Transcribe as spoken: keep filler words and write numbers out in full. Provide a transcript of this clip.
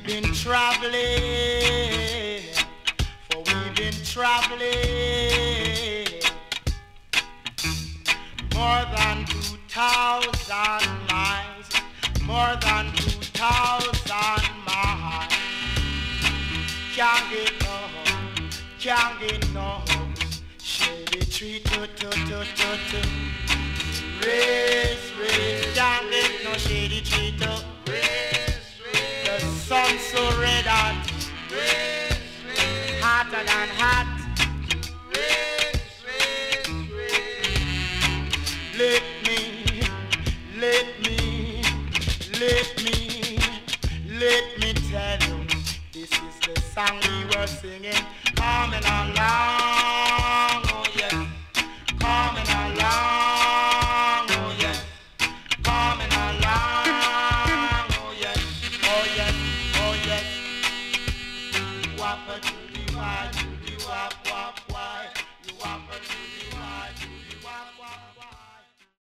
we've been traveling, for we've been traveling more than two thousand miles, more than two thousand miles. Can't get no, can't get no. Shady tree, to, to, to, to, to. Race, race, can't get no shady tree, to. Race, race. The sun so red hot, race, race. Hotter than hot. Race, race, race. Let me, let me, let me, let me tell you, this is the song we were singing, coming along, oh yes, coming along, oh yes, coming along, oh yes, oh yes, oh yes. Wappa to the why, to the wap wap why, you wappa to the